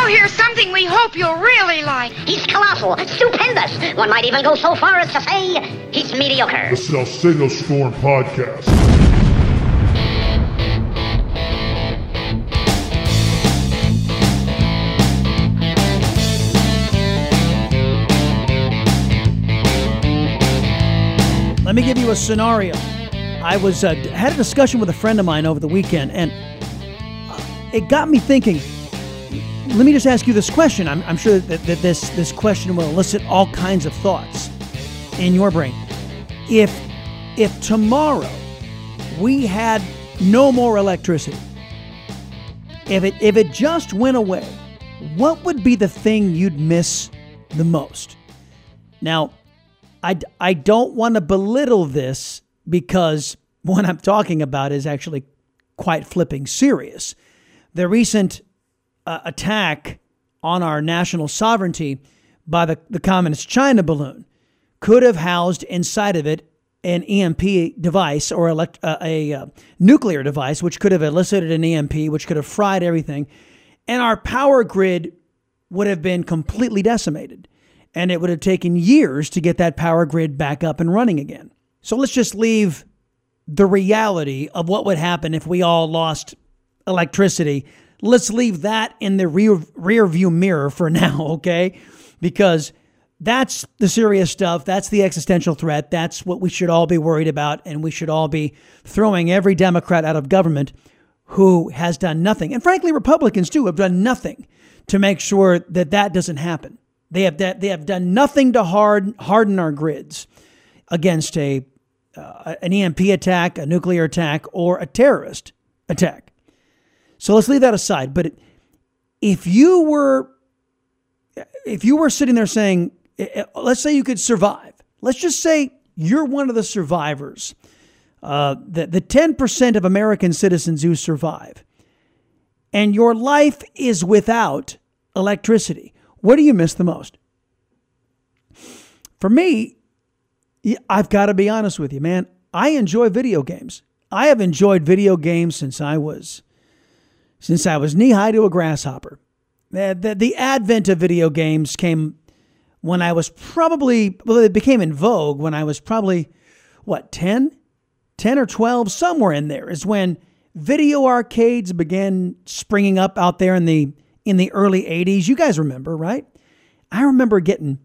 Now here's something we hope you'll really like. He's colossal, stupendous. One might even go so far as to say he's mediocre. The Salcedo Storm Podcast. Let me give you a scenario. I was had a discussion with a friend of mine over the weekend, and it got me thinking. Let me just ask you this question. I'm sure that this question will elicit all kinds of thoughts in your brain. If tomorrow we had no more electricity, if it just went away, what would be the thing you'd miss the most? Now, I don't want to belittle this because what I'm talking about is actually quite flipping serious. The recent attack on our national sovereignty by the communist China balloon could have housed inside of it an EMP device or a nuclear device, which could have elicited an EMP, which could have fried everything. And our power grid would have been completely decimated. And it would have taken years to get that power grid back up and running again. So let's just leave the reality of what would happen if we all lost electricity. Let's leave that in the rear view mirror for now, okay? Because that's the serious stuff. That's the existential threat. That's what we should all be worried about. And we should all be throwing every Democrat out of government who has done nothing. And frankly, Republicans too have done nothing to make sure that that doesn't happen. They have done nothing to harden our grids against an EMP attack, a nuclear attack, or a terrorist attack. So let's leave that aside. But if you were sitting there saying, let's say you could survive. Let's just say you're one of the survivors, the 10% of American citizens who survive, and your life is without electricity. What do you miss the most? For me, I've got to be honest with you, man. I enjoy video games. I have enjoyed video games since I was knee-high to a grasshopper. The advent of video games came when I was it became in vogue when I was probably, 10 or 12, somewhere in there is when video arcades began springing up out there in the early 80s. You guys remember, right? I remember getting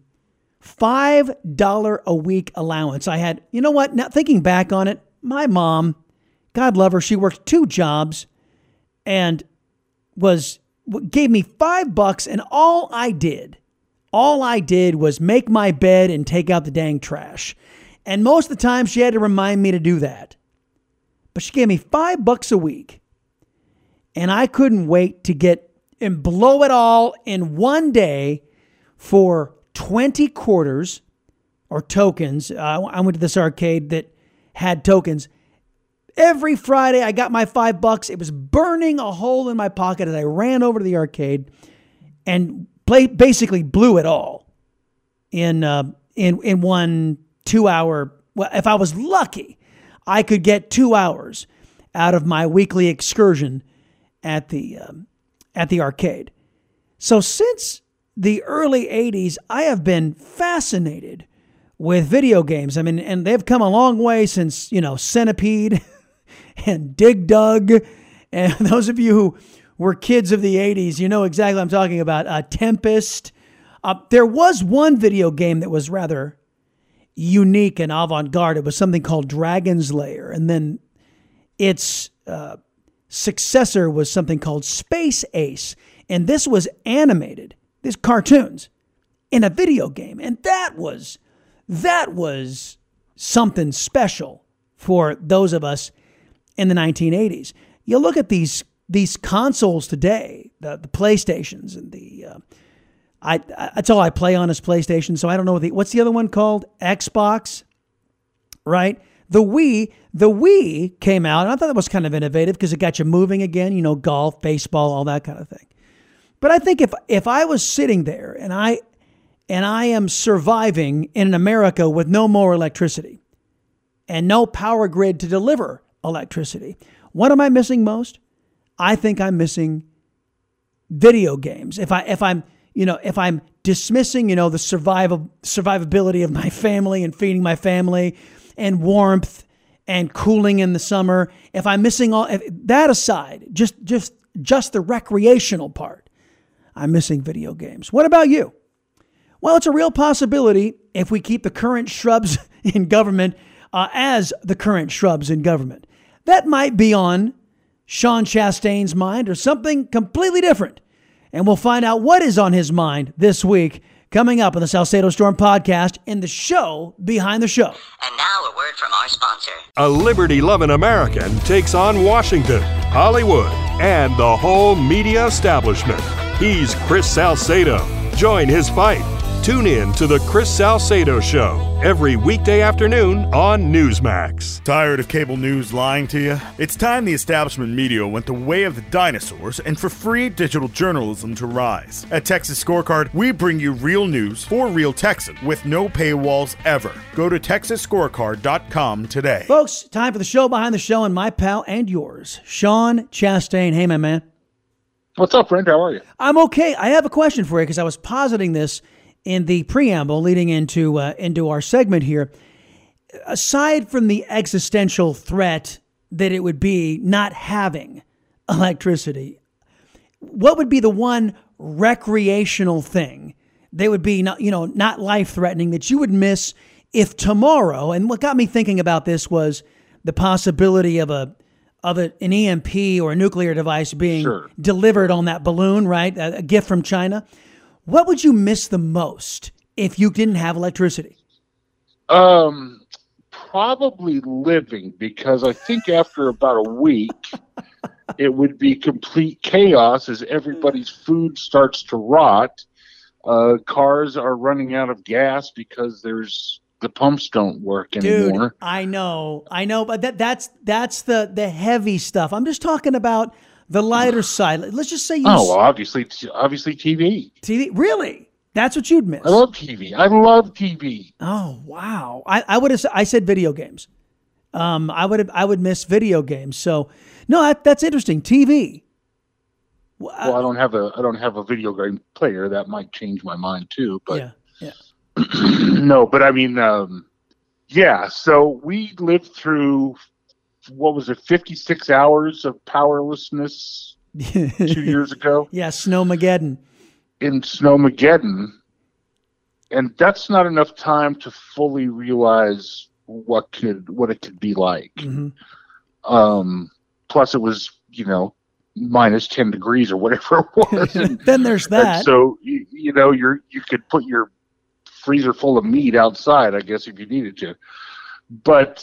$5 a week allowance. I had, you know what? Now thinking back on it, my mom, God love her, she worked 2 jobs and gave me $5, and all I did was make my bed and take out the dang trash. And most of the time she had to remind me to do that. But she gave me $5 a week, and I couldn't wait to get and blow it all in one day for 20 quarters or tokens. I went to this arcade that had tokens. Every Friday I got my $5. It was burning a hole in my pocket as I ran over to the arcade and basically blew it all in 1 2 hour. Well, if I was lucky, I could get 2 hours out of my weekly excursion at the arcade. So since the early 80s, I have been fascinated with video games. I mean, and they've come a long way since, Centipede and Dig Dug. And those of you who were kids of the 80s, you know exactly what I'm talking about. Tempest. There was one video game that was rather unique and avant-garde. It was something called Dragon's Lair. And then its successor was something called Space Ace. And this was animated, these cartoons, in a video game. And that was something special for those of us in the 1980s. You look at these consoles today, the PlayStations and that's all I play on is PlayStation. So I don't know what's the other one called? Xbox, right? The Wii came out, and I thought that was kind of innovative because it got you moving again, golf, baseball, all that kind of thing. But I think if I was sitting there and I am surviving in America with no more electricity and no power grid to deliver electricity, what am I missing most? I think I'm missing video games. If I'm dismissing, the survivability of my family and feeding my family and warmth and cooling in the summer, if I'm missing that aside, just the recreational part, I'm missing video games. What about you? Well, it's a real possibility if we keep the current shrubs in government as the current shrubs in government. That might be on Sean Chastain's mind or something completely different. And we'll find out what is on his mind this week, coming up on the Salcedo Storm podcast in the show Behind the Show. And now a word from our sponsor. A liberty-loving American takes on Washington, Hollywood, and the whole media establishment. He's Chris Salcedo. Join his fight. Tune in to The Chris Salcedo Show every weekday afternoon on Newsmax. Tired of cable news lying to you? It's time the establishment media went the way of the dinosaurs and for free digital journalism to rise. At Texas Scorecard, we bring you real news for real Texans with no paywalls ever. Go to TexasScorecard.com today. Folks, time for the show Behind the Show, and my pal and yours, Sean Chastain. Hey, my man. What's up, friend? How are you? I'm okay. I have a question for you because I was positing this in the preamble leading into our segment here. Aside from the existential threat that it would be not having electricity, what would be the one recreational thing that would be not life-threatening that you would miss if tomorrow? And what got me thinking about this was the possibility of an EMP or a nuclear device being delivered on that balloon, right? A gift from China. What would you miss the most if you didn't have electricity? Probably living, because I think after about a week, it would be complete chaos as everybody's food starts to rot. Cars are running out of gas because the pumps don't work anymore. Dude, I know, but that's the heavy stuff. I'm just talking about the lighter side. Let's just say obviously TV. TV, really? That's what you'd miss. I love TV. Oh wow! I said video games. I would miss video games. So no, that's interesting. TV. Well, I don't have a video game player. That might change my mind too. But yeah. No, but I mean, yeah. So we lived through, what was it, 56 hours of powerlessness 2 years ago? Yeah, Snowmageddon. In Snowmageddon. And that's not enough time to fully realize what it could be like. Mm-hmm. Plus it was, minus 10 degrees or whatever it was. And, then there's that. And so, you could put your freezer full of meat outside, I guess, if you needed to. But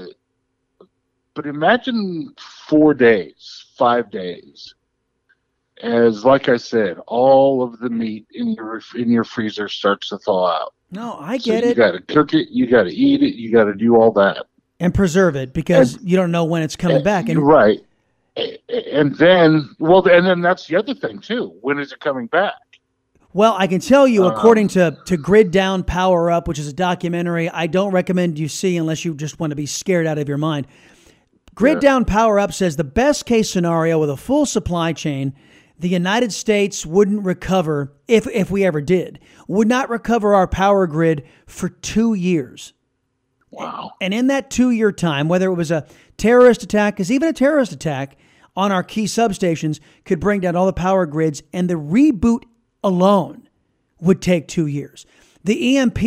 imagine 4 days, 5 days, as, like I said, all of the meat in your freezer starts to thaw out. No, I get it. You got to cook it, you got to eat it, you got to do all that, and preserve it because you don't know when it's coming back. And right, and then that's the other thing too. When is it coming back? Well, I can tell you, according to Grid Down Power Up, which is a documentary I don't recommend you see unless you just want to be scared out of your mind. Grid Down Power Up says the best case scenario with a full supply chain, the United States wouldn't recover, if we ever did, would not recover our power grid for 2 years. Wow. And in that 2 year time, whether it was a terrorist attack, because even a terrorist attack on our key substations could bring down all the power grids, and the reboot alone would take 2 years. The EMP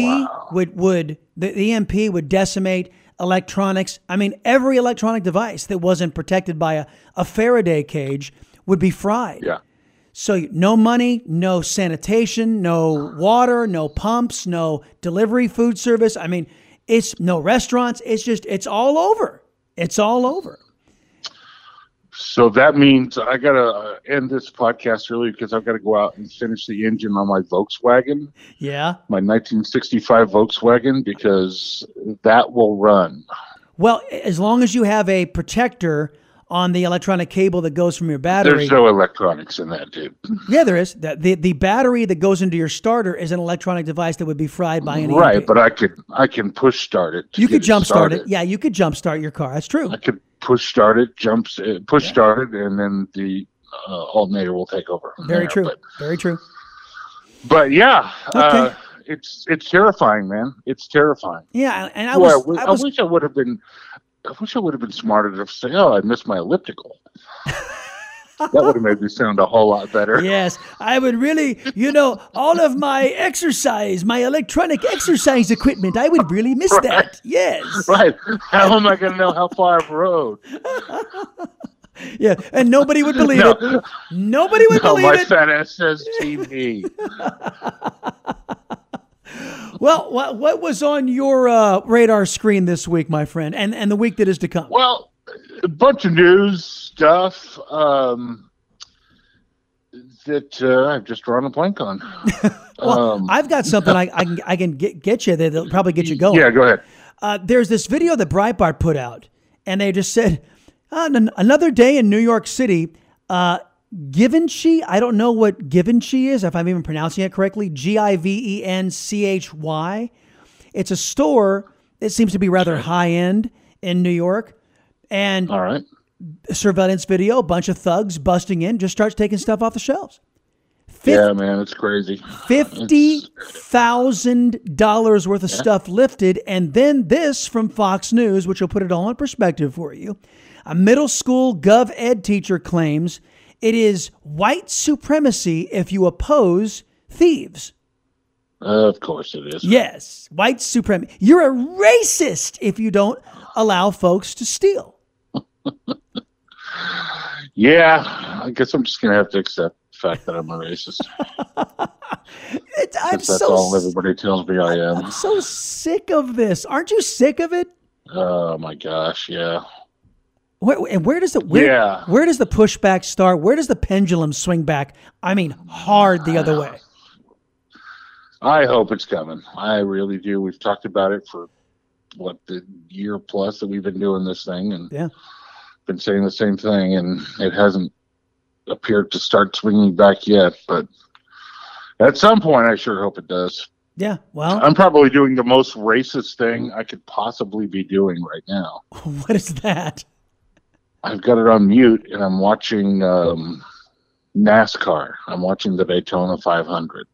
would decimate electronics. I mean, every electronic device that wasn't protected by a Faraday cage would be fried. Yeah. So no money, no sanitation, no water, no pumps, no delivery food service. I mean, it's no restaurants. It's all over. It's all over. So that means I got to end this podcast early because I've got to go out and finish the engine on my Volkswagen. Yeah. My 1965 Volkswagen, because that will run. Well, as long as you have a protector on the electronic cable that goes from your battery. There's no electronics in that, dude. Yeah, there is. The battery that goes into your starter is an electronic device that would be fried by an EMP. Right, but I can push start it. You could jump start it. Yeah, you could jump start your car. That's true. I could push start it, start it, and then alternator will take over. Very true. Very true. But yeah, Okay. it's terrifying, man. It's terrifying. Yeah, and I Boy, was I wish I would have been. I wish I would have been smart enough to say, "Oh, I missed my elliptical." That would have made me sound a whole lot better. Yes, I would really, all of my exercise, my electronic exercise equipment, I would really miss that. Yes. Right. How am I going to know how far I've rode? Yeah, and nobody would believe it. Nobody would believe my it. fat ass says TV. Well, what was on your radar screen this week, my friend, and the week that is to come? Well, a bunch of news stuff that I've just drawn a blank on. Well, I've got something I can get you that'll probably get you going. Yeah, go ahead. There's this video that Breitbart put out, and they just said, another day in New York City, Givenchy, I don't know what Givenchy is, if I'm even pronouncing it correctly, Givenchy. It's a store that seems to be rather high-end in New York. And all right. Surveillance video, a bunch of thugs busting in, just starts taking stuff off the shelves. Yeah, man, it's crazy. $50,000 worth of stuff lifted. And then this from Fox News, which will put it all in perspective for you. A middle school gov ed teacher claims it is white supremacy if you oppose thieves. Of course it is. Yes, white supremacy. You're a racist if you don't allow folks to steal. Yeah, I guess I'm just going to have to accept the fact that I'm a racist. That's all everybody tells me I am. I'm so sick of this. Aren't you sick of it? Oh, my gosh, yeah. Where does the pushback start? Where does the pendulum swing back? I mean, hard the other way. I hope it's coming. I really do. We've talked about it for, the year plus that we've been doing this thing, and been saying the same thing, and it hasn't appeared to start swinging back yet. But at some point, I sure hope it does. Yeah, well, I'm probably doing the most racist thing I could possibly be doing right now. What is that? I've got it on mute, and I'm watching NASCAR. I'm watching the Daytona 500.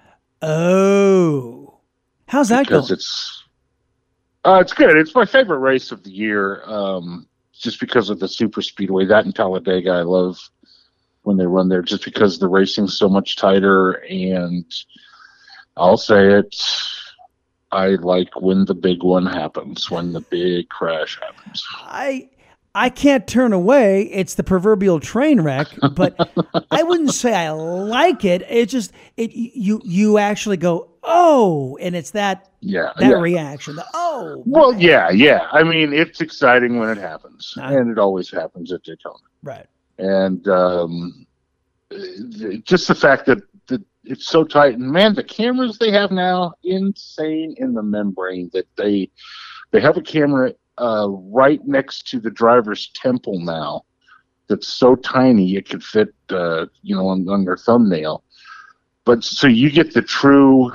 Oh, how's that going? Because it's good. It's my favorite race of the year, just because of the super speedway. That and Talladega, I love when they run there, just because the racing's so much tighter. And I'll say it, I like when the big one happens, when the big crash happens. I can't turn away. It's the proverbial train wreck, but I wouldn't say I like it. It's just you actually go, oh, and it's that reaction. Well, yeah. I mean, it's exciting when it happens, and it always happens at Daytona. Right. And just the fact that it's so tight, and man, the cameras they have now, insane in the membrane that they have a camera right next to the driver's temple now that's so tiny it could fit on their thumbnail. But so you get the true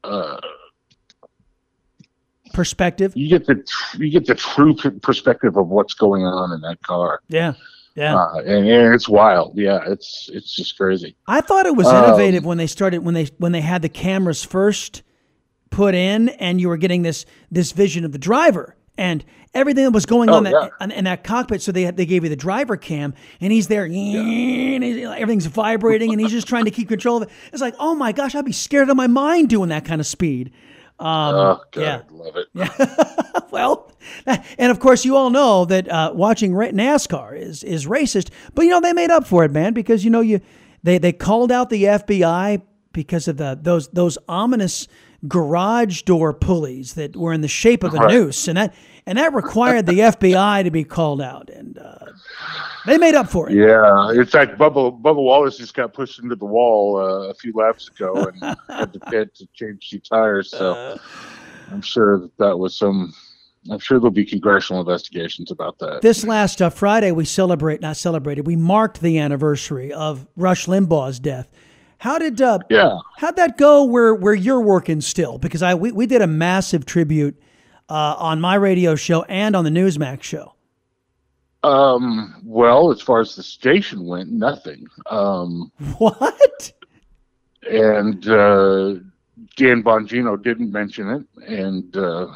perspective. You get the true perspective of what's going on in that car. Yeah. And it's wild. Yeah, it's just crazy. I thought it was innovative when they started when they had the cameras first put in, and you were getting this vision of the driver and everything that was going on in that cockpit. So they gave you the driver cam, and he's there, and everything's vibrating, and he's just trying to keep control of it. It's like, oh my gosh, I'd be scared out of my mind doing that kind of speed. God, love it. Yeah. Well, and of course, you all know that watching NASCAR is racist, but they made up for it, man, because they called out the FBI because of those ominous garage door pulleys that were in the shape of a noose, and that required the FBI to be called out, and they made up for it. Yeah, in fact, Bubba Wallace just got pushed into the wall a few laps ago and had the pit to change the tires. So I'm sure that was some. I'm sure there'll be congressional investigations about that. This last Friday, we marked the anniversary of Rush Limbaugh's death. How'd that go where you're working still? Because we did a massive tribute on my radio show and on the Newsmax show. Well, as far as the station went, nothing. What? And Dan Bongino didn't mention it, and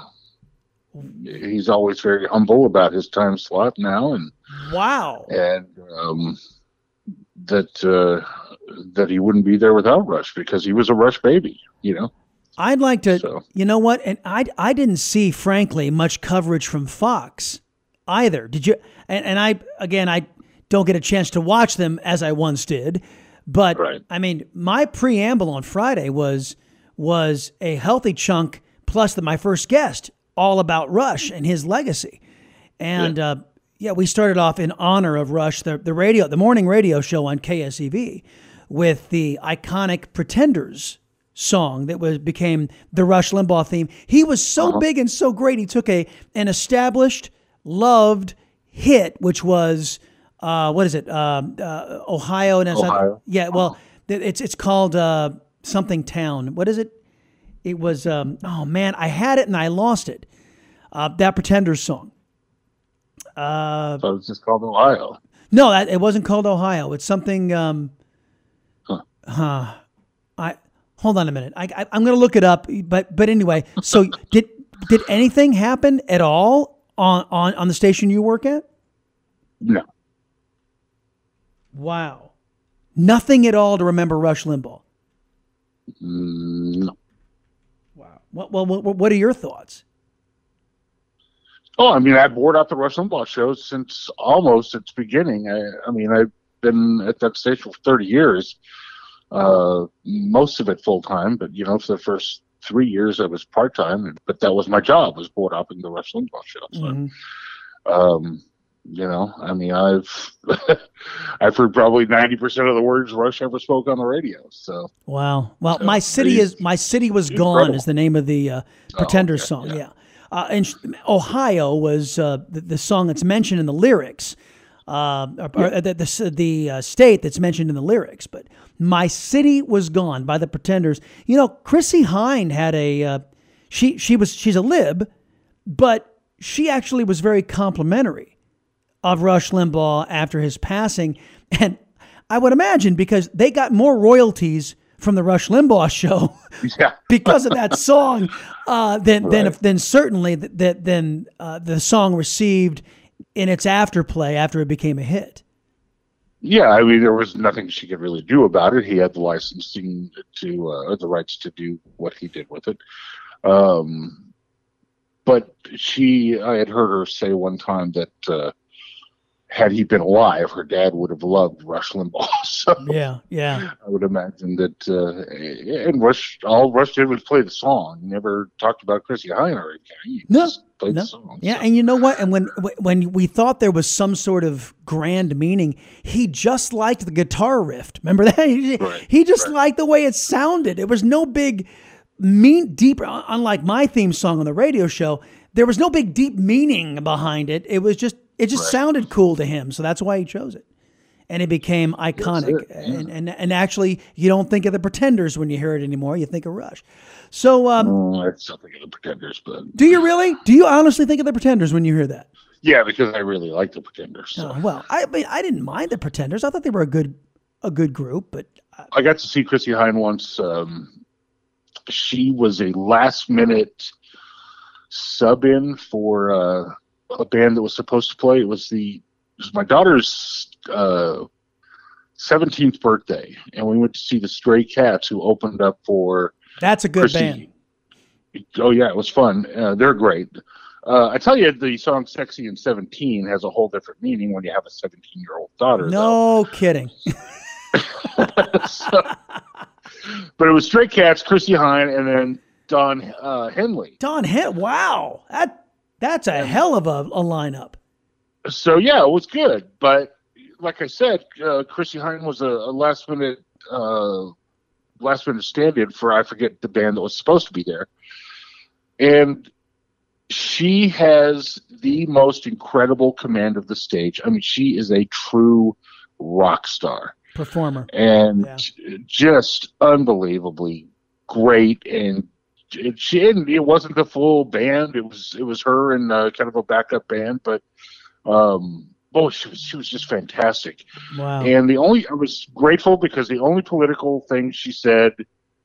he's always very humble about his time slot now, and wow, and that he wouldn't be there without Rush because he was a Rush baby, you know. I'd like to, you know what? And I didn't see, frankly, much coverage from Fox either. Did you? And I don't get a chance to watch them as I once did. But right. I mean, my preamble on Friday was a healthy chunk plus my first guest, all about Rush and his legacy. And we started off in honor of Rush, the morning radio show on KSEV, with the iconic Pretenders song that became the Rush Limbaugh theme. He was so big and so great. He took an established, loved hit, which was what is it? Ohio. And Ohio. Yeah. Well, it's called something Town. What is it? It was. Oh man, I had it and I lost it. That Pretenders song. So it was just called Ohio. No, it wasn't called Ohio. It's something. Hold on a minute. I'm going to look it up. But anyway, so did anything happen at all on the station you work at? No. Wow. Nothing at all to remember Rush Limbaugh. No. Wow. What are your thoughts? Oh, I mean, I've bored out the Rush Limbaugh show since almost its beginning. I mean, I've been at that station for 30 years. Most of it full time, but you know, for the first 3 years I was part time. But that was my job, was board upping the Rush Limbaugh show. So, you know, I mean, I've heard probably 90% of the words Rush ever spoke on the radio. So wow. Well, my city was gone is the name of the Pretenders song. Yeah. And Ohio was the song that's mentioned in the lyrics. The state that's mentioned in the lyrics, but My City Was Gone by the Pretenders. You know, Chrissie Hynde had she's a lib, but she actually was very complimentary of Rush Limbaugh after his passing. And I would imagine because they got more royalties from the Rush Limbaugh show because of that song than certainly the song received in its afterplay after it became a hit. Yeah, I mean, there was nothing she could really do about it. He had the licensing to, the rights to do what he did with it. But I had heard her say one time that had he been alive, her dad would have loved Rush Limbaugh. So yeah. I would imagine that, and all Rush did was play the song. He never talked about Chrissie Hynde or anything. He just played the song. Yeah, and you know what? And when we thought there was some sort of grand meaning, he just liked the guitar riff. Remember that? He just liked the way it sounded. It was no big, deep. Unlike my theme song on the radio show, there was no big, deep meaning behind it. It just sounded cool to him, so that's why he chose it. And it became iconic. And actually, you don't think of the Pretenders when you hear it anymore. You think of Rush. So I still think of the Pretenders, but do you really? Do you honestly think of the Pretenders when you hear that? Yeah, because I really like the Pretenders. So. Well, I didn't mind the Pretenders. I thought they were a good group, but I got to see Chrissie Hynde once. She was a last-minute sub-in for a band that was supposed to play. It was my daughter's 17th birthday, and we went to see the Stray Cats, who opened up for. That's a good band. Oh yeah, it was fun. They're great. I tell you, the song "Sexy and 17" has a whole different meaning when you have a 17-year-old daughter. No kidding. But it was Stray Cats, Chrissie Hynde, and then Don Henley. Wow, that's a hell of a lineup. So yeah, it was good. But like I said, Chrissie Hynde was a last minute stand-in for, I forget the band that was supposed to be there, and she has the most incredible command of the stage. I mean, she is a true rock star. Performer. And just unbelievably great. And it wasn't the full band. It was her and kind of a backup band, but Oh, she was just fantastic. Wow. And I was grateful because the only political thing she said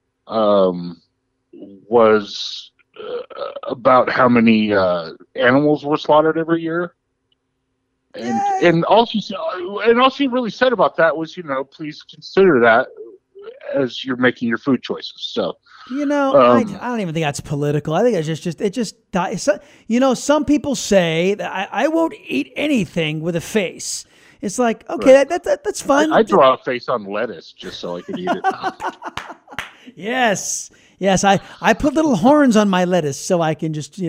was about how many animals were slaughtered every year. And all she really said about that was, please consider that as you're making your food choices. So, I don't even think that's political. I think it's some people say that I won't eat anything with a face. It's like, okay, right. that's fine. I draw a face on lettuce just so I can eat it. Yes. I put little horns on my lettuce so I can just,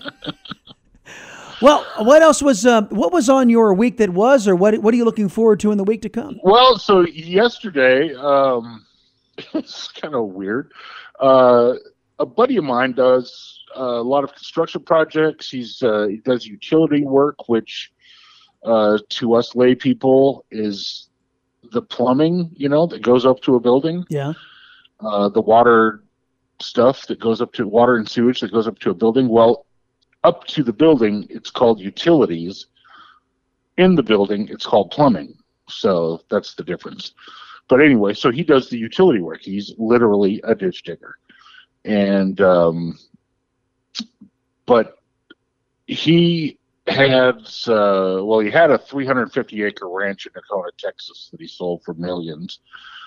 Well, what else what was on your week that was, or what are you looking forward to in the week to come? Well, so yesterday, it's kind of weird. A buddy of mine does a lot of construction projects. He does utility work, which to us lay people is the plumbing, that goes up to a building. Yeah. The water stuff that goes up to water and sewage that goes up to a building. Well, up to the building, it's called utilities. In the building, it's called plumbing. So that's the difference. But anyway, so he does the utility work. He's literally a ditch digger. And, but he had a 350-acre ranch in Nakona, Texas that he sold for millions.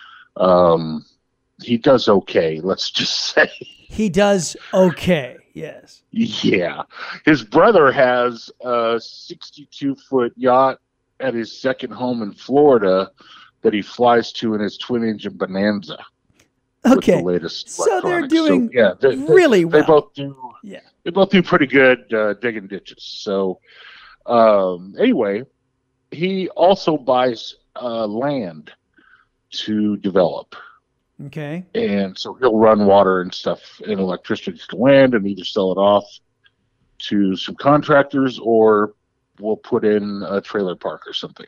He does okay, let's just say. He does okay, yes. Yeah. His brother has a 62-foot yacht at his second home in Florida that he flies to in his twin-engine Bonanza. Okay. The latest so they're doing really well. They both do pretty good digging ditches. So anyway, he also buys land to develop. Okay. And so he'll run water and stuff and electricity to land and either sell it off to some contractors or we'll put in a trailer park or something.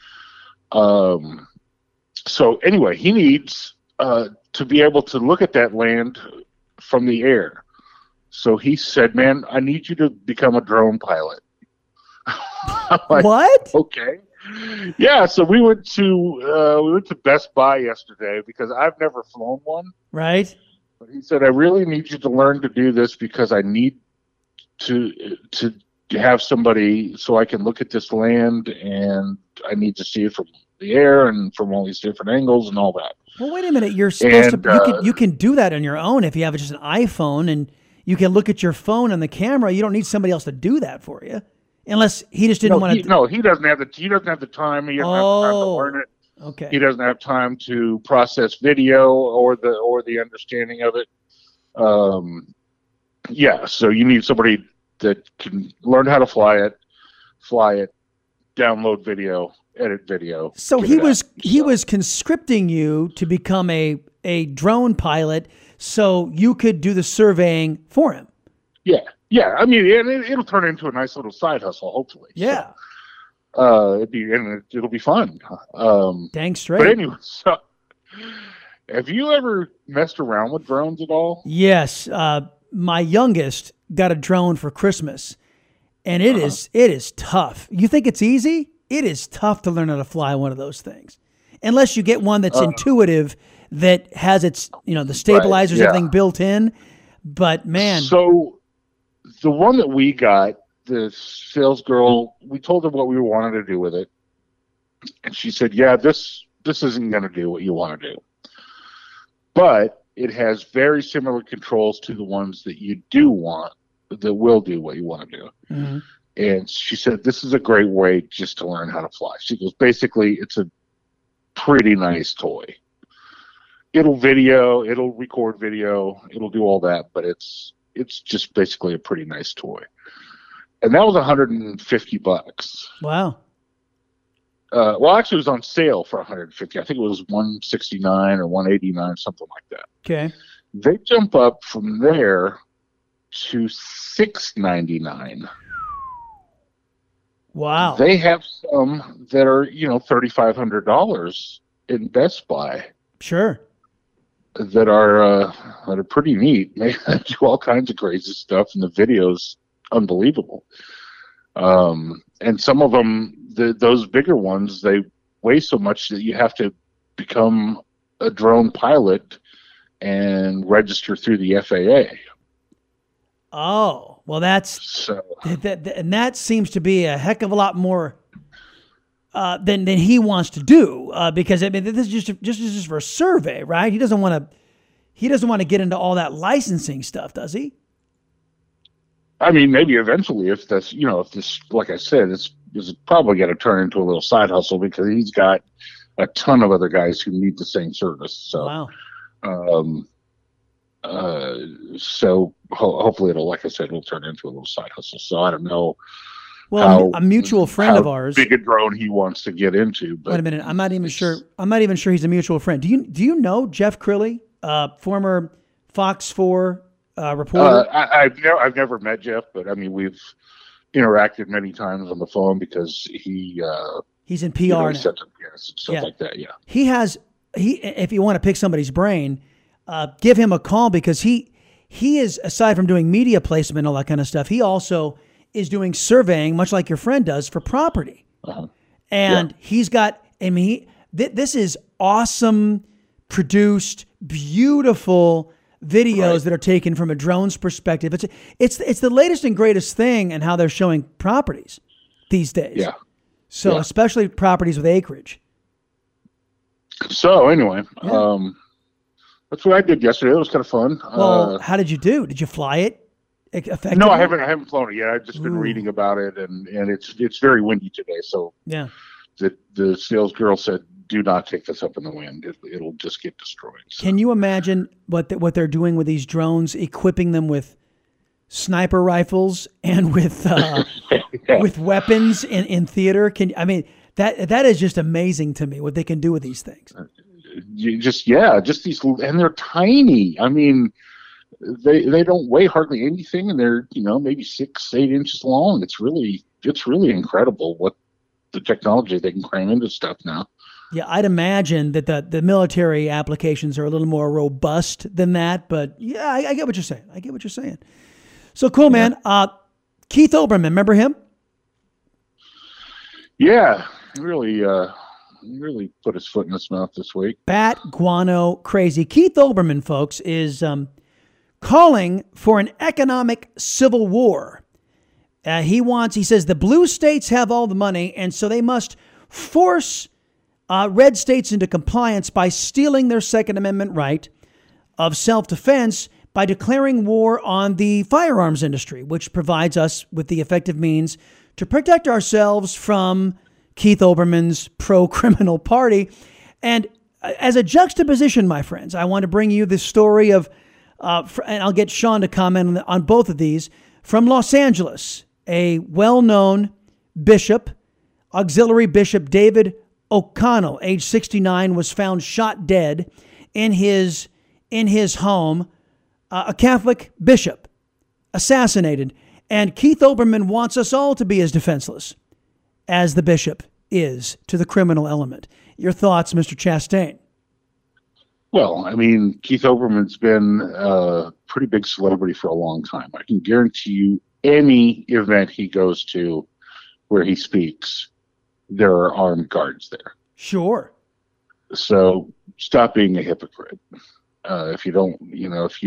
So anyway, he needs to be able to look at that land from the air. So he said, man, I need you to become a drone pilot. I'm like, what? Okay. Yeah, so we went to Best Buy yesterday because I've never flown one. Right. But he said, I really need you to learn to do this because I need to have somebody so I can look at this land and I need to see it from the air and from all these different angles and all that. Well, wait a minute. You're supposed to. You can do that on your own if you have just an iPhone and you can look at your phone and the camera. You don't need somebody else to do that for you. Unless he just didn't want to. No, he doesn't have the time. He doesn't have the time to learn it. Okay. He doesn't have time to process video or the understanding of it. Yeah. So you need somebody that can learn how to fly it, download video, edit video. So he was conscripting you to become a drone pilot, so you could do the surveying for him. Yeah. Yeah, I mean, it'll turn into a nice little side hustle, hopefully. Yeah. So, it'll be fun. Dang straight. But anyway, so have you ever messed around with drones at all? Yes. My youngest got a drone for Christmas, and it is tough. You think it's easy? It is tough to learn how to fly one of those things, unless you get one that's intuitive, that has its the stabilizers, everything built in. But man, so. The one that we got, the sales girl, we told her what we wanted to do with it. And she said, yeah, this isn't going to do what you want to do. But it has very similar controls to the ones that you do want, that will do what you want to do. Mm-hmm. And she said, this is a great way just to learn how to fly. She goes, basically, it's a pretty nice toy. It'll record video, it'll do all that, but it's just basically a pretty nice toy. And that was $150. Wow. Well, actually, it was on sale for $150. I think it was $169 or $189, something like that. Okay. They jump up from there to $699. Wow. They have some that are, $3,500 in Best Buy. Sure. That are pretty neat. They do all kinds of crazy stuff, and the video's unbelievable. And some of them, those bigger ones, they weigh so much that you have to become a drone pilot and register through the FAA. Oh, well, and that seems to be a heck of a lot more than he wants to do, because I mean, this is just for a survey, right? He doesn't want to get into all that licensing stuff, does he? I mean, maybe eventually, if this, like I said, this is probably going to turn into a little side hustle, because he's got a ton of other guys who need the same service. So, wow. Hopefully it'll, like I said, it'll turn into a little side hustle. So I don't know. Well, a mutual friend of ours, big a drone he wants to get into. But wait a minute, I'm not even sure he's a mutual friend. Do you know Jeff Crilly, former Fox 4 reporter? I've never met Jeff, but I mean, we've interacted many times on the phone, because he's in PR now. He sets up guests and stuff like that. Yeah, if you want to pick somebody's brain, give him a call, because he is, aside from doing media placement and all that kind of stuff, he also is doing surveying, much like your friend does, for property. And he's got, I mean, this is awesome, produced, beautiful videos that are taken from a drone's perspective. It's the latest and greatest thing in how they're showing properties these days. Yeah. So especially properties with acreage. So anyway, that's what I did yesterday. It was kind of fun. Well, how did you do? Did you fly it effectively? No, I haven't flown it yet. I've just been reading about it, and it's very windy today. So yeah, the sales girl said, do not take this up in the wind. It'll just get destroyed. So. Can you imagine what they're doing with these drones, equipping them with sniper rifles and with with weapons in theater? That is just amazing to me, what they can do with these things. Just these, and they're tiny. I mean, they don't weigh hardly anything, and they're maybe 6-8 inches long. It's really incredible what the technology they can cram into stuff now. Yeah, I'd imagine that the military applications are a little more robust than that, but yeah, I get what you're saying. So cool, man. Keith Olbermann, remember him? Yeah, really put his foot in his mouth this week. Bat guano crazy. Keith Olbermann, folks, is calling for an economic civil war. He says the blue states have all the money, and so they must force red states into compliance by stealing their Second Amendment right of self-defense by declaring war on the firearms industry, which provides us with the effective means to protect ourselves from Keith Olbermann's pro-criminal party. And as a juxtaposition, my friends, I want to bring you the story of, and I'll get Sean to comment on both of these, from Los Angeles. A well-known bishop, Auxiliary Bishop David O'Connell, age 69, was found shot dead in his home. A Catholic bishop assassinated. And Keith Olbermann wants us all to be as defenseless as the bishop is to the criminal element. Your thoughts, Mr. Chastain? Well, I mean, Keith Olbermann's been a pretty big celebrity for a long time. I can guarantee you any event he goes to where he speaks, there are armed guards there. Sure. So stop being a hypocrite. If you don't, if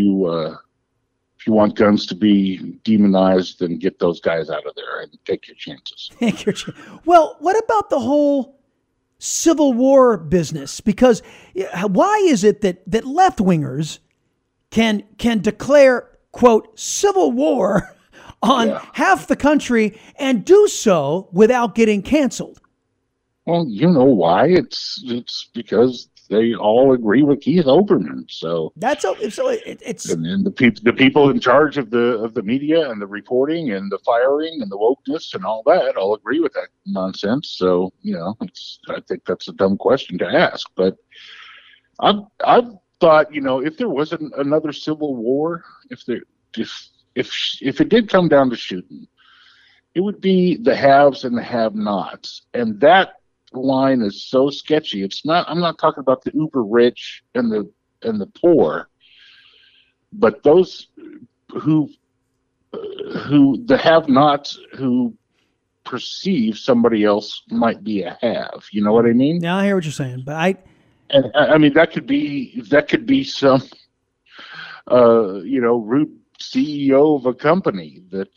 you want guns to be demonized, then get those guys out of there and take your chances. Well, what about the whole Civil War business? Because why is it that left-wingers can declare, quote, civil war on half the country and do so without getting canceled? Well, you know why? It's because they all agree with Keith Olbermann. So it's and the people in charge of the media and the reporting and the firing and the wokeness and all that all agree with that nonsense. So I think that's a dumb question to ask. But I've thought, if there wasn't another civil war, if it did come down to shooting, it would be the haves and the have-nots, and that line is so sketchy. I'm not talking about the uber rich and the poor, but those who the have-nots who perceive somebody else might be a have. You know what I mean? Now I hear what you're saying, but I mean that could be some rude CEO of a company that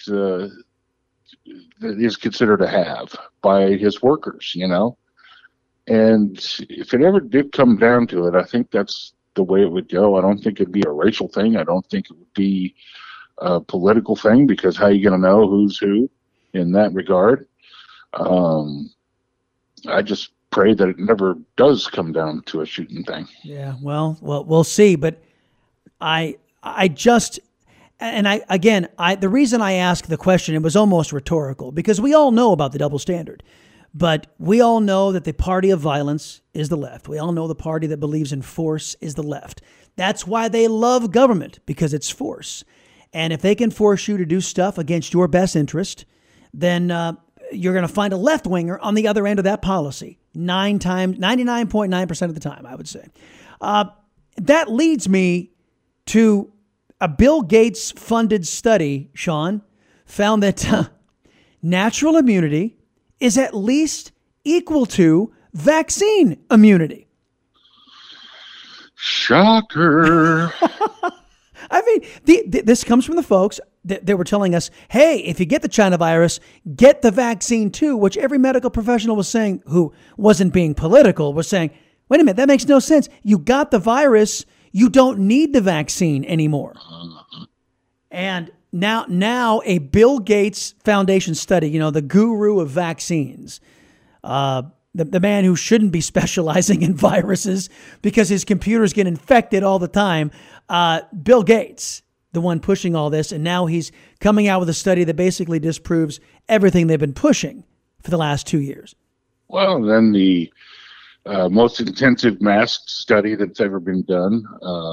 is considered a have by his workers, And if it ever did come down to it, I think that's the way it would go. I don't think it'd be a racial thing. I don't think it would be a political thing, because how are you going to know who's who in that regard? I just pray that it never does come down to a shooting thing. Yeah, well, we'll see. But the reason I asked the question, it was almost rhetorical, because we all know about the double standard. But we all know that the party of violence is the left. We all know the party that believes in force is the left. That's why they love government, because it's force. And if they can force you to do stuff against your best interest, then you're going to find a left-winger on the other end of that policy 99.9% of the time, I would say. That leads me to a Bill Gates-funded study, Sean, found that natural immunity is at least equal to vaccine immunity. Shocker. I mean, this comes from the folks that were telling us, hey, if you get the China virus, get the vaccine too, which every medical professional was saying, who wasn't being political, was saying, wait a minute, that makes no sense. You got the virus, you don't need the vaccine anymore. And now a Bill Gates Foundation study, the guru of vaccines, the man who shouldn't be specializing in viruses because his computers get infected all the time, Bill Gates, the one pushing all this, and now he's coming out with a study that basically disproves everything they've been pushing for the last 2 years. Well, then the most intensive mask study that's ever been done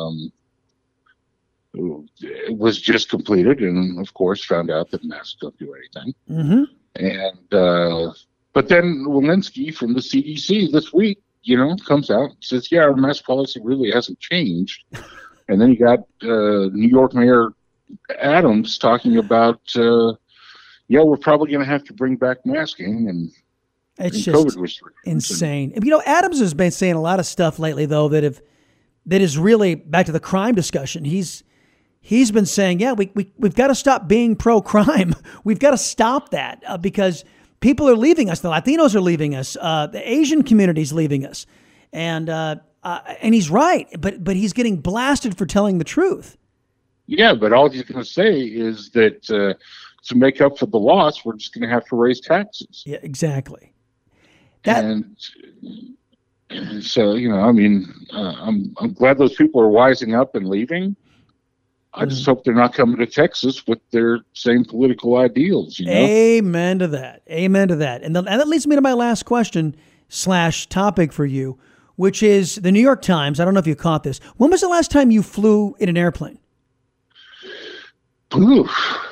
it was just completed, and of course found out that masks don't do anything. Mm-hmm. And but then Walensky from the CDC this week, comes out and says, "Yeah, our mask policy really hasn't changed." And then you got New York Mayor Adams talking about, we're probably going to have to bring back masking and it's COVID just restrictions. insane. Adams has been saying a lot of stuff lately, though, that is really back to the crime discussion. He's been saying, we've got to stop being pro-crime. We've got to stop that because people are leaving us. The Latinos are leaving us. The Asian community's leaving us. And he's right, but he's getting blasted for telling the truth. Yeah, but all he's going to say is that to make up for the loss, we're just going to have to raise taxes. Yeah, exactly. And so, I'm glad those people are wising up and leaving. I just hope they're not coming to Texas with their same political ideals. Amen to that. Amen to that. And that leads me to my last question / topic for you, which is the New York Times. I don't know if you caught this. When was the last time you flew in an airplane? Oof.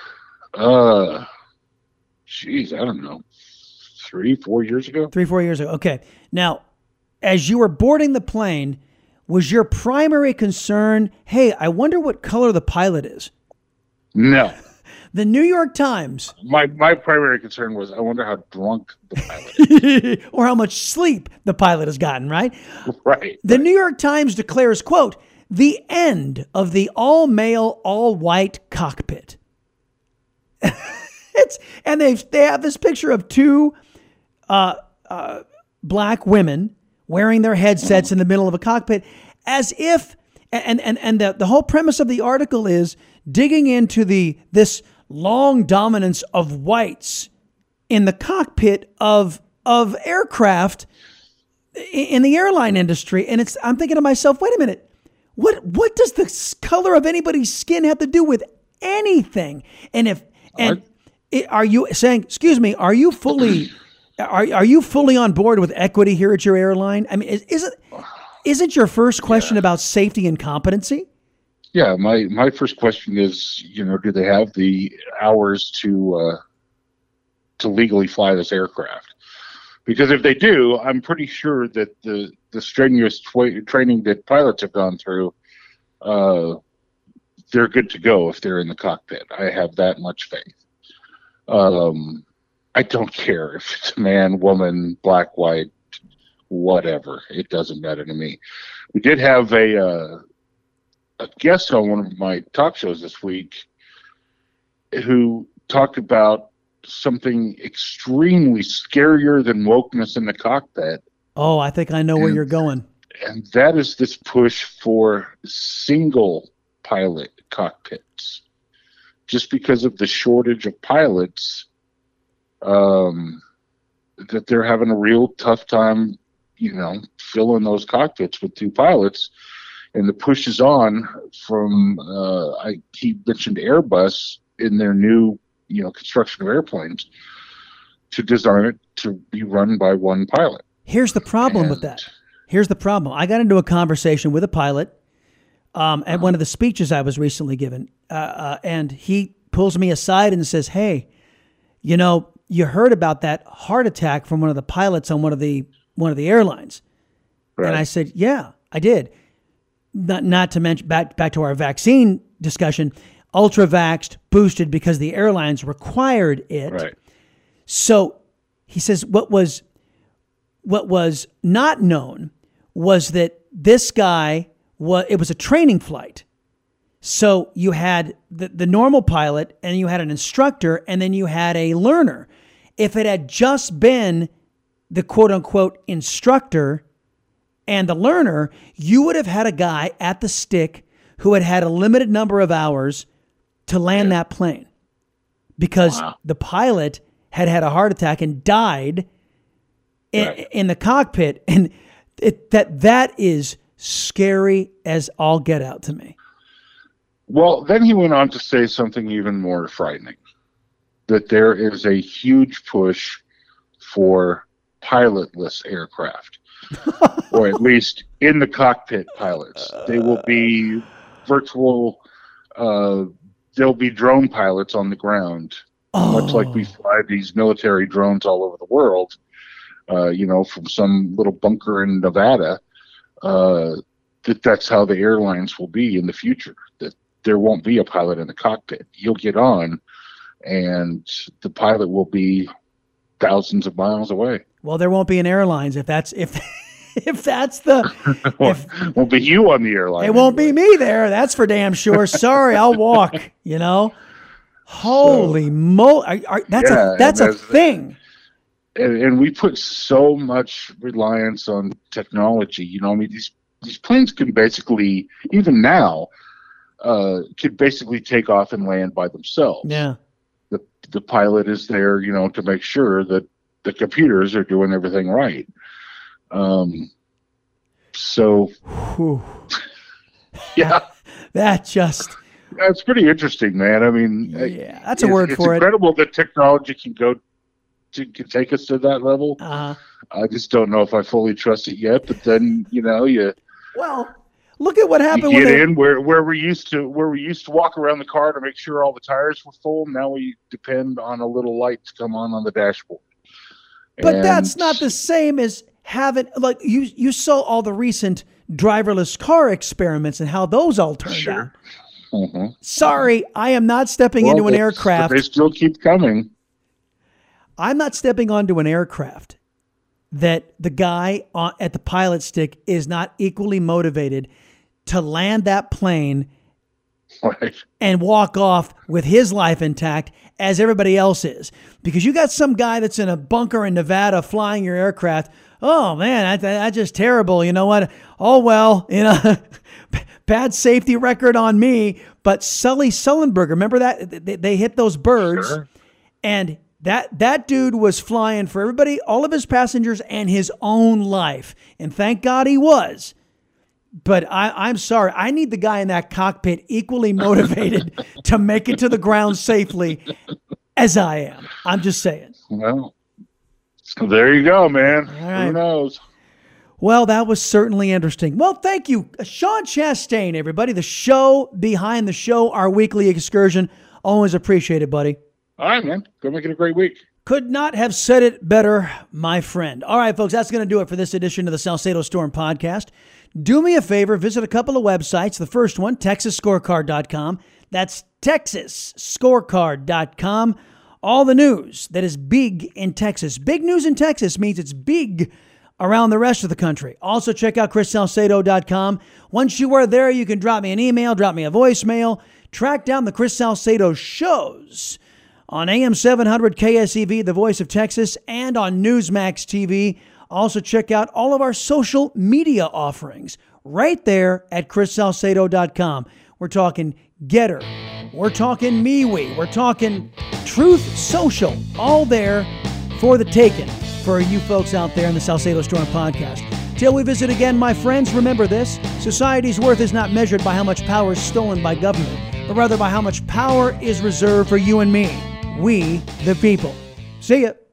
Geez, I don't know. 3-4 years ago? 3-4 years ago. Okay. Now, as you were boarding the plane, was your primary concern, hey, I wonder what color the pilot is? No. The New York Times. My primary concern was, I wonder how drunk the pilot is. Or how much sleep the pilot has gotten, right? Right. The New York Times declares, quote, the end of the all-male, all-white cockpit. And they have this picture of two black women wearing their headsets in the middle of a cockpit, as if, and the whole premise of the article is digging into this long dominance of whites in the cockpit of aircraft in the airline industry. And I'm thinking to myself, wait a minute, what does the color of anybody's skin have to do with anything? Are you saying, excuse me, are you fully on board with equity here at your airline? I mean, isn't your first question about safety and competency? Yeah, my first question is, do they have the hours to legally fly this aircraft? Because if they do, I'm pretty sure that the strenuous training that pilots have gone through, they're good to go if they're in the cockpit. I have that much faith. I don't care if it's a man, woman, black, white, whatever. It doesn't matter to me. We did have a guest on one of my talk shows this week who talked about something extremely scarier than wokeness in the cockpit. Oh, I think I know where you're going. And that is this push for single pilot cockpits. Just because of the shortage of pilots, that they're having a real tough time, filling those cockpits with 2 pilots. And the push is on from, he mentioned Airbus in their new, construction of airplanes to design it to be run by 1 pilot. Here's the problem with that. Here's the problem. I got into a conversation with a pilot at one of the speeches I was recently given. And he pulls me aside and says, hey, you heard about that heart attack from one of the pilots on one of the airlines. Right. And I said, yeah, I did. Not to mention, back to our vaccine discussion, ultra-vaxxed, boosted because the airlines required it. Right. So he says what was not known was that this guy, it was a training flight. So you had the normal pilot, and you had an instructor, and then you had a learner. If it had just been the quote-unquote instructor and the learner, you would have had a guy at the stick who had a limited number of hours to land that plane because the pilot had a heart attack and died in the cockpit. And that is scary as all get out to me. Well, then he went on to say something even more frightening, that there is a huge push for pilotless aircraft, or at least in the cockpit pilots. They will be virtual, there'll be drone pilots on the ground, much like we fly these military drones all over the world, from some little bunker in Nevada, that's how the airlines will be in the future, that there won't be a pilot in the cockpit. You'll get on, and the pilot will be thousands of miles away. Well, there won't be an airlines if that's the won't be you on the airline. It won't be me there. That's for damn sure. Sorry, I'll walk. Holy moly! That's a thing. And we put so much reliance on technology. These planes can basically, even now, could basically take off and land by themselves. Yeah. The pilot is there, to make sure that the computers are doing everything right. Yeah. That's pretty interesting, man. I mean, that's a word for it. It's incredible that technology can take us to that level. I just don't know if I fully trust it yet. But then, well, look at what happened you get where we used to walk around the car to make sure all the tires were full. Now we depend on a little light to come on the dashboard. But that's not the same as having, like, you saw all the recent driverless car experiments and how those all turned out. Mm-hmm. Sorry, I am not stepping into an aircraft. They still keep coming. I'm not stepping onto an aircraft that the guy at the pilot stick is not equally motivated to land that plane and walk off with his life intact as everybody else is. Because you got some guy that's in a bunker in Nevada flying your aircraft. Oh, man, that's just terrible. You know what? Oh, well, bad safety record on me. But Sully Sullenberger, remember that? They hit those birds. Sure. And that dude was flying for everybody, all of his passengers, and his own life. And thank God he was. But I'm sorry. I need the guy in that cockpit equally motivated to make it to the ground safely as I am. I'm just saying. Well, there you go, man. Right. Who knows? Well, that was certainly interesting. Well, thank you, Sean Chastain, everybody. The show behind the show, our weekly excursion. Always appreciate it, buddy. All right, man. Go make it a great week. Could not have said it better, my friend. All right, folks, that's going to do it for this edition of the Salcedo Storm podcast. Do me a favor, visit a couple of websites. The first one, TexasScorecard.com. That's TexasScorecard.com. all the news that is big in Texas. Big news in Texas means it's big around the rest of the country. Also, check out ChrisSalcedo.com. Once you are there, you can drop me an email, drop me a voicemail, track down the Chris Salcedo shows on AM 700 KSEV, the voice of Texas, and on Newsmax TV. Also, check out all of our social media offerings right there at ChrisSalcedo.com. We're talking Getter. We're talking MeWe. We're talking Truth Social. All there for the taking for you folks out there in the Salcedo Storm podcast. Till we visit again, my friends, remember this. Society's worth is not measured by how much power is stolen by government, but rather by how much power is reserved for you and me. We, the people. See ya.